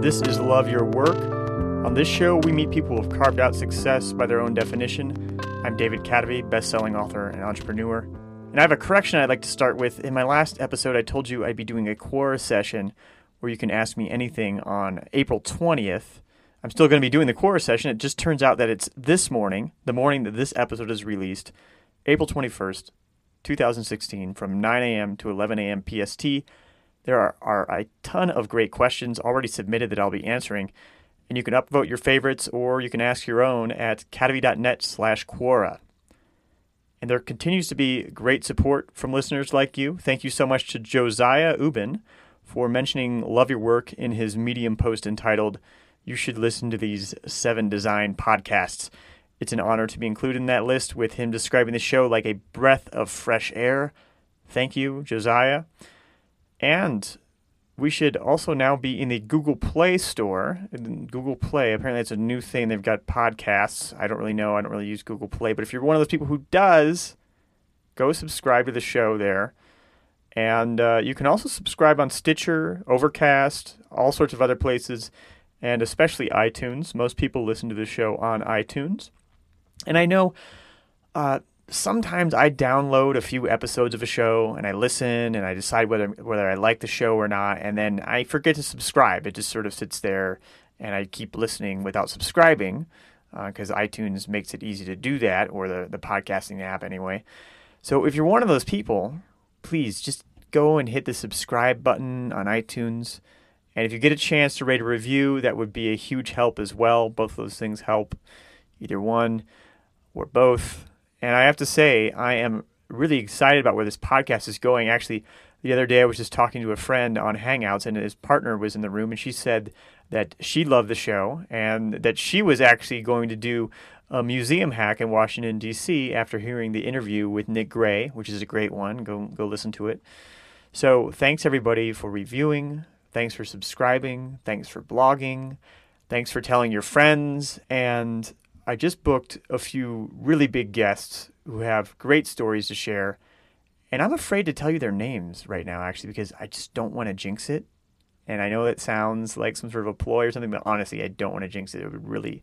This is Love Your Work. On this show, we meet people who have carved out success by their own definition. I'm David Cadavy, best-selling author and entrepreneur. And I have a correction I'd like to start with. In my last episode, I told you I'd be doing a Quora session where you can ask me anything on April 20th. I'm still going to be doing the Quora session. It just turns out that it's this morning, the morning that this episode is released, April 21st, 2016, from 9 a.m. to 11 a.m. PST. There are a ton of great questions already submitted that I'll be answering, and you can upvote your favorites or you can ask your own at cadavy.net/Quora. And there continues to be great support from listeners like you. Thank you so much to Josiah Ubin for mentioning Love Your Work in his Medium post entitled, "You Should Listen to These 7 Design Podcasts." It's an honor to be included in that list with him describing the show like a breath of fresh air. Thank you, Josiah. And we should also now be in the Google Play store. Google Play, apparently it's a new thing. They've got podcasts. I don't really know. I don't really use Google Play. But if you're one of those people who does, go subscribe to the show there. And you can also subscribe on Stitcher, Overcast, all sorts of other places, and especially iTunes. Most people listen to the show on iTunes. And I know sometimes I download a few episodes of a show and I listen and I decide whether I like the show or not, and then I forget to subscribe. It just sort of sits there and I keep listening without subscribing because iTunes makes it easy to do that, or the podcasting app anyway. So if you're one of those people, please just go and hit the subscribe button on iTunes. And if you get a chance to rate a review, that would be a huge help as well. Both of those things help, either one or both. And I have to say, I am really excited about where this podcast is going. Actually, the other day I was just talking to a friend on Hangouts, and his partner was in the room, and she said that she loved the show and that she was actually going to do a museum hack in Washington, D.C. after hearing the interview with Nick Gray, which is a great one. Go listen to it. So thanks, everybody, for reviewing. Thanks for subscribing. Thanks for blogging. Thanks for telling your friends. And I just booked a few really big guests who have great stories to share. And I'm afraid to tell you their names right now, actually, because I just don't want to jinx it. And I know that sounds like some sort of a ploy or something, but honestly, I don't want to jinx it. It would really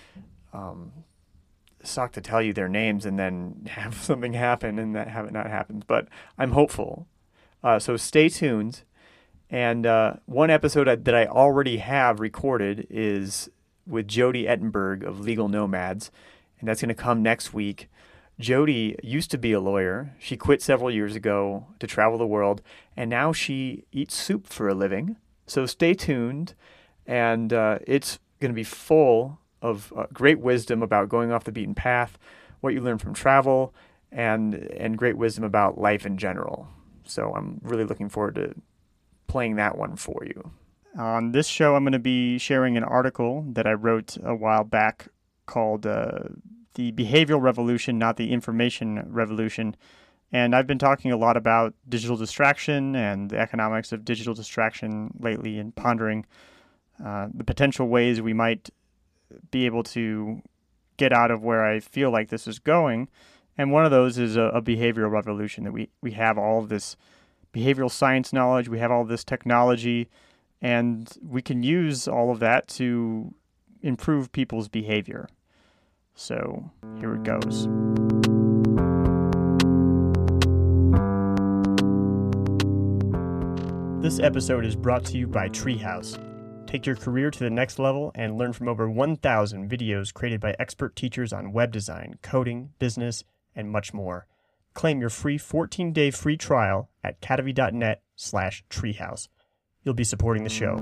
suck to tell you their names and then have something happen and that have it not happened. But I'm hopeful. So stay tuned. And one episode that I already have recorded is with Jody Ettenberg of Legal Nomads, and that's going to come next week. Jody used to be a lawyer. She quit several years ago to travel the world, and now she eats soup for a living. So stay tuned, and it's going to be full of great wisdom about going off the beaten path, what you learn from travel, and great wisdom about life in general. So I'm really looking forward to playing that one for you. On this show, I'm going to be sharing an article that I wrote a while back called The Behavioral Revolution, Not the Information Revolution. And I've been talking a lot about digital distraction and the economics of digital distraction lately, and pondering the potential ways we might be able to get out of where I feel like this is going. And one of those is a behavioral revolution, that we have all of this behavioral science knowledge, we have all this technology, and we can use all of that to improve people's behavior. So here it goes. This episode is brought to you by Treehouse. Take your career to the next level and learn from over 1,000 videos created by expert teachers on web design, coding, business, and much more. Claim your free 14-day free trial at cadavy.net/treehouse. You'll be supporting the show.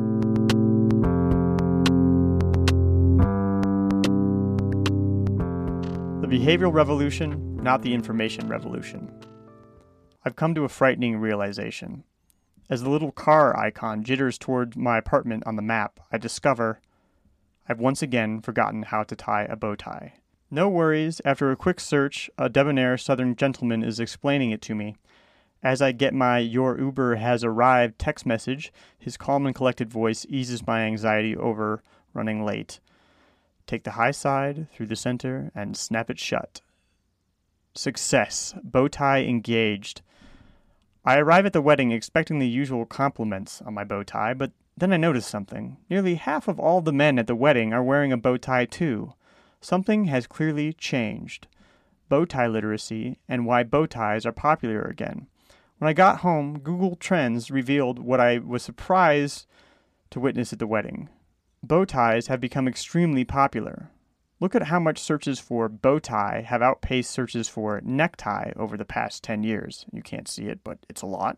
The behavioral revolution, not the information revolution. I've come to a frightening realization. As the little car icon jitters toward my apartment on the map, I discover I've once again forgotten how to tie a bow tie. No worries, after a quick search, a debonair southern gentleman is explaining it to me. As I get my "Your Uber has arrived" text message, his calm and collected voice eases my anxiety over running late. Take the high side through the center and snap it shut. Success. Bow tie engaged. I arrive at the wedding expecting the usual compliments on my bow tie, but Then I noticed something. Nearly half of all the men at the wedding are wearing a bow tie too. Something has clearly changed. Bow tie literacy and why bow ties are popular again. When I got home, Google Trends revealed what I was surprised to witness at the wedding. Bow ties have become extremely popular. Look at how much searches for bow tie have outpaced searches for necktie over the past 10 years. You can't see it, but it's a lot.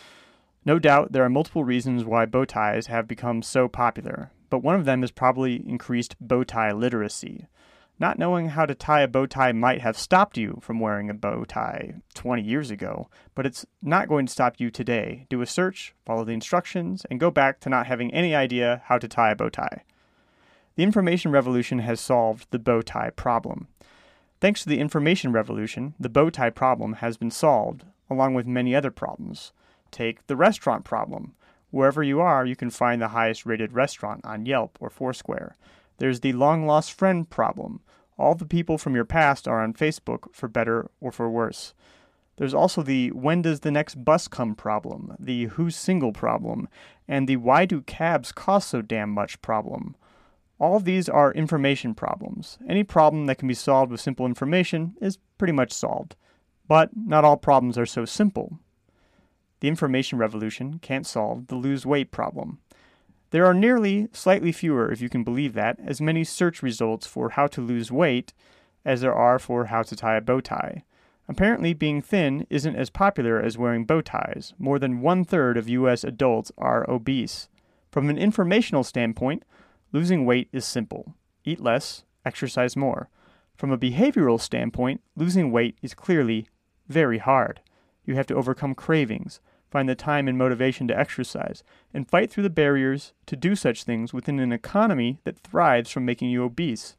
No doubt there are multiple reasons why bow ties have become so popular, but one of them is probably increased bow tie literacy. Not knowing how to tie a bow tie might have stopped you from wearing a bow tie 20 years ago, but it's not going to stop you today. Do a search, follow the instructions, and go back to not having any idea how to tie a bow tie. The information revolution has solved the bow tie problem. Thanks to the information revolution, the bow tie problem has been solved, along with many other problems. Take the restaurant problem. Wherever you are, you can find the highest rated restaurant on Yelp or Foursquare. There's the long-lost friend problem. All the people from your past are on Facebook, for better or for worse. There's also the when does the next bus come problem, the who's single problem, and the why do cabs cost so damn much problem. All of these are information problems. Any problem that can be solved with simple information is pretty much solved. But not all problems are so simple. The information revolution can't solve the lose weight problem. There are nearly, slightly fewer, if you can believe that, as many search results for how to lose weight as there are for how to tie a bow tie. Apparently, being thin isn't as popular as wearing bow ties. More than 1/3 of U.S. adults are obese. From an informational standpoint, losing weight is simple. Eat less, exercise more. From a behavioral standpoint, losing weight is clearly very hard. You have to overcome cravings, find the time and motivation to exercise, and fight through the barriers to do such things within an economy that thrives from making you obese.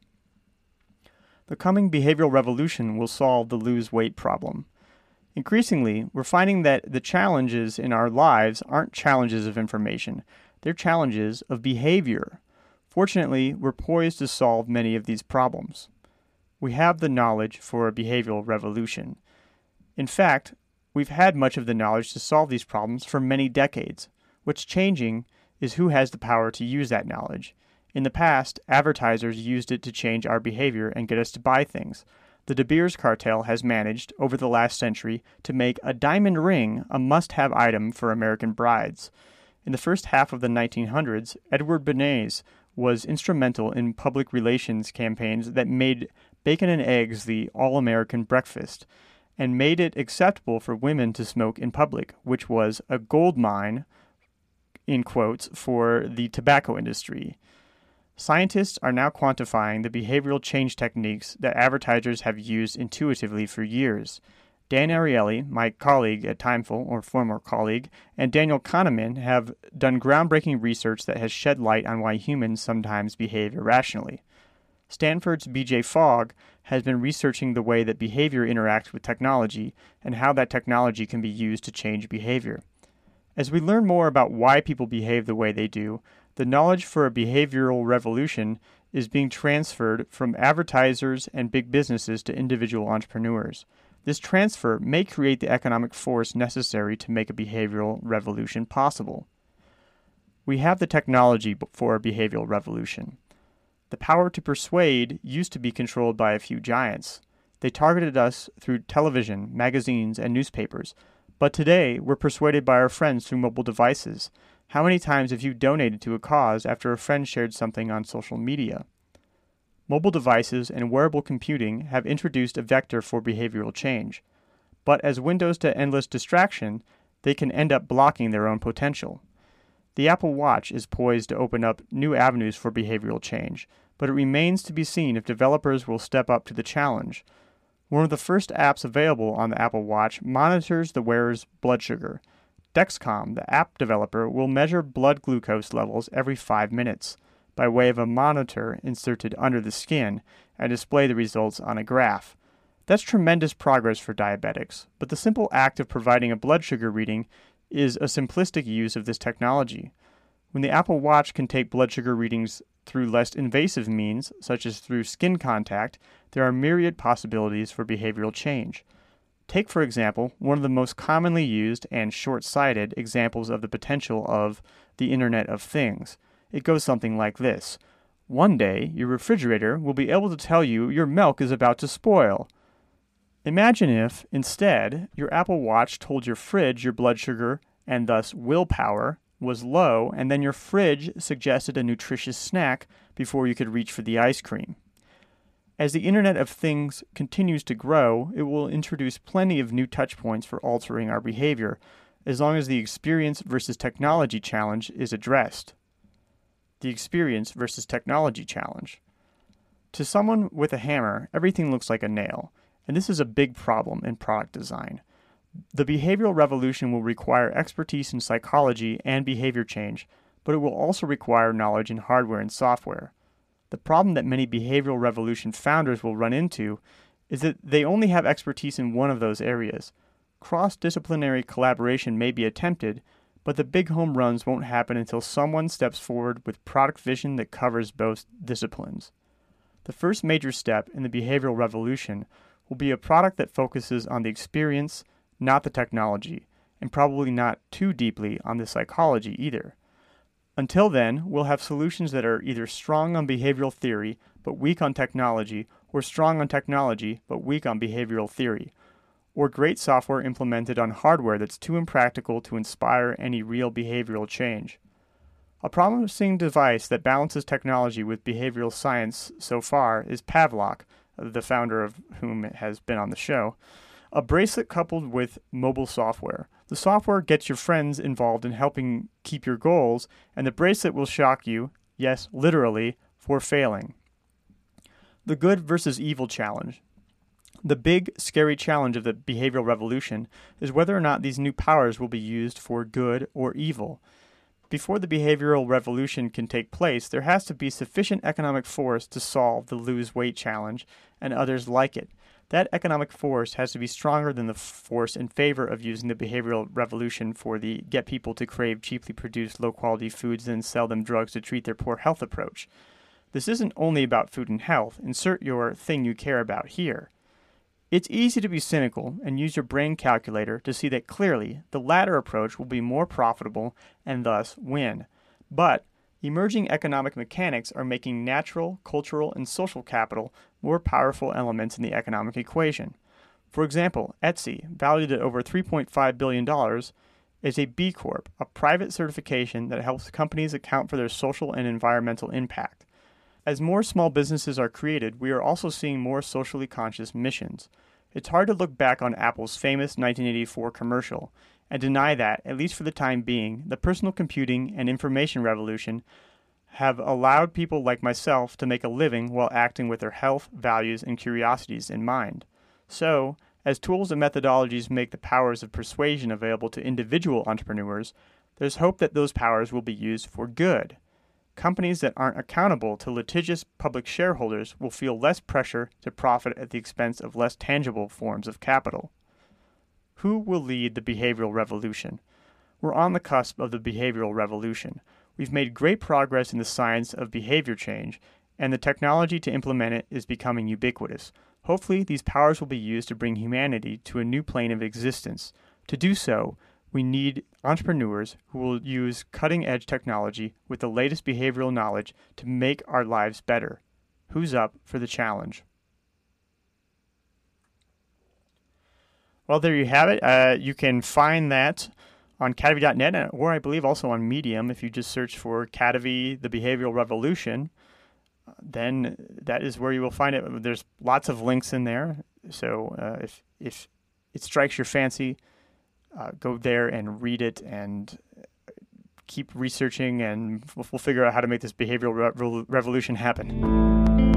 The coming behavioral revolution will solve the lose weight problem. Increasingly, we're finding that the challenges in our lives aren't challenges of information, they're challenges of behavior. Fortunately, we're poised to solve many of these problems. We have the knowledge for a behavioral revolution. In fact, we've had much of the knowledge to solve these problems for many decades. What's changing is who has the power to use that knowledge. In the past, advertisers used it to change our behavior and get us to buy things. The De Beers cartel has managed, over the last century, to make a diamond ring a must-have item for American brides. In the first half of the 1900s, Edward Bernays was instrumental in public relations campaigns that made bacon and eggs the all-American breakfast, and made it acceptable for women to smoke in public, which was a gold mine, in quotes, for the tobacco industry. Scientists are now quantifying the behavioral change techniques that advertisers have used intuitively for years. Dan Ariely, my colleague at Timeful, or former colleague, and Daniel Kahneman have done groundbreaking research that has shed light on why humans sometimes behave irrationally. Stanford's B.J. Fogg has been researching the way that behavior interacts with technology and how that technology can be used to change behavior. As we learn more about why people behave the way they do, the knowledge for a behavioral revolution is being transferred from advertisers and big businesses to individual entrepreneurs. This transfer may create the economic force necessary to make a behavioral revolution possible. We have the technology for a behavioral revolution. The power to persuade used to be controlled by a few giants. They targeted us through television, magazines, and newspapers. But today, we're persuaded by our friends through mobile devices. How many times have you donated to a cause after a friend shared something on social media? Mobile devices and wearable computing have introduced a vector for behavioral change. But as windows to endless distraction, they can end up blocking their own potential. The Apple Watch is poised to open up new avenues for behavioral change, but it remains to be seen if developers will step up to the challenge. One of the first apps available on the Apple Watch monitors the wearer's blood sugar. Dexcom, the app developer, will measure blood glucose levels every 5 minutes by way of a monitor inserted under the skin and display the results on a graph. That's tremendous progress for diabetics, but the simple act of providing a blood sugar reading is a simplistic use of this technology. When the Apple Watch can take blood sugar readings through less invasive means, such as through skin contact, there are myriad possibilities for behavioral change. Take, for example, one of the most commonly used and short-sighted examples of the potential of the Internet of Things. It goes something like this. One day, your refrigerator will be able to tell you your milk is about to spoil. Imagine if, instead, your Apple Watch told your fridge your blood sugar, and thus willpower, was low, and then your fridge suggested a nutritious snack before you could reach for the ice cream. As the Internet of Things continues to grow, it will introduce plenty of new touchpoints for altering our behavior, as long as the experience versus technology challenge is addressed. The experience versus technology challenge. To someone with a hammer, everything looks like a nail, and this is a big problem in product design. The behavioral revolution will require expertise in psychology and behavior change, but it will also require knowledge in hardware and software. The problem that many behavioral revolution founders will run into is that they only have expertise in one of those areas. Cross-disciplinary collaboration may be attempted, but the big home runs won't happen until someone steps forward with product vision that covers both disciplines. The first major step in the behavioral revolution will be a product that focuses on the experience, not the technology, and probably not too deeply on the psychology either. Until then, we'll have solutions that are either strong on behavioral theory but weak on technology, or strong on technology but weak on behavioral theory, or great software implemented on hardware that's too impractical to inspire any real behavioral change. A promising device that balances technology with behavioral science so far is Pavlok, the founder of whom has been on the show, a bracelet coupled with mobile software. The software gets your friends involved in helping keep your goals, and the bracelet will shock you, yes, literally, for failing. The good versus evil challenge. The big, scary challenge of the behavioral revolution is whether or not these new powers will be used for good or evil. Before the behavioral revolution can take place, there has to be sufficient economic force to solve the lose weight challenge and others like it. That economic force has to be stronger than the force in favor of using the behavioral revolution for the get people to crave cheaply produced low-quality foods and sell them drugs to treat their poor health approach. This isn't only about food and health. Insert your thing you care about here. It's easy to be cynical and use your brain calculator to see that clearly the latter approach will be more profitable and thus win. But emerging economic mechanics are making natural, cultural, and social capital more powerful elements in the economic equation. For example, Etsy, valued at over $3.5 billion, is a B Corp, a private certification that helps companies account for their social and environmental impact. As more small businesses are created, we are also seeing more socially conscious missions. It's hard to look back on Apple's famous 1984 commercial and deny that, at least for the time being, the personal computing and information revolution have allowed people like myself to make a living while acting with their health, values, and curiosities in mind. So, as tools and methodologies make the powers of persuasion available to individual entrepreneurs, there's hope that those powers will be used for good. Companies that aren't accountable to litigious public shareholders will feel less pressure to profit at the expense of less tangible forms of capital. Who will lead the behavioral revolution? We're on the cusp of the behavioral revolution. We've made great progress in the science of behavior change, and the technology to implement it is becoming ubiquitous. Hopefully, these powers will be used to bring humanity to a new plane of existence. To do so, we need entrepreneurs who will use cutting-edge technology with the latest behavioral knowledge to make our lives better. Who's up for the challenge? Well, there you have it. You can find that on Cadavy.net, or I believe also on Medium. If you just search for Cadavy, the Behavioral Revolution, then that is where you will find it. There's lots of links in there. So if it strikes your fancy, go there and read it and keep researching, and we'll figure out how to make this behavioral revolution happen.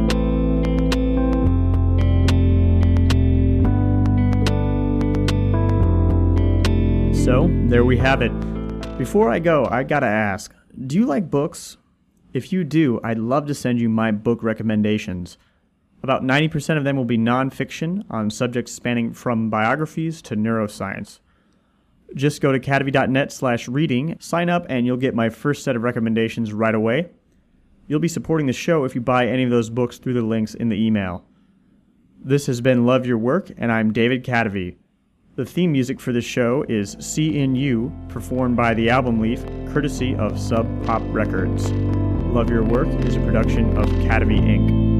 So, there we have it. Before I go, I gotta ask, do you like books? If you do, I'd love to send you my book recommendations. About 90% of them will be nonfiction on subjects spanning from biographies to neuroscience. Just go to cadavy.net/reading, sign up, and you'll get my first set of recommendations right away. You'll be supporting the show if you buy any of those books through the links in the email. This has been Love Your Work, and I'm David Cadavy. The theme music for this show is See in You, performed by The Album Leaf, courtesy of Sub Pop Records. Love Your Work is a production of Cademy Inc.